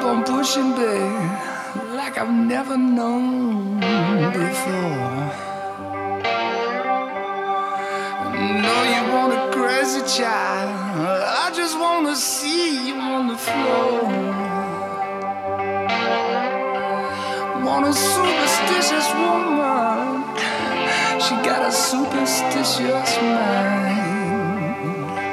on pushing, babe, like I've never known before. No, you want a crazy child, I just wanna see you on the floor. Want a superstitious woman, she got a superstitious mind.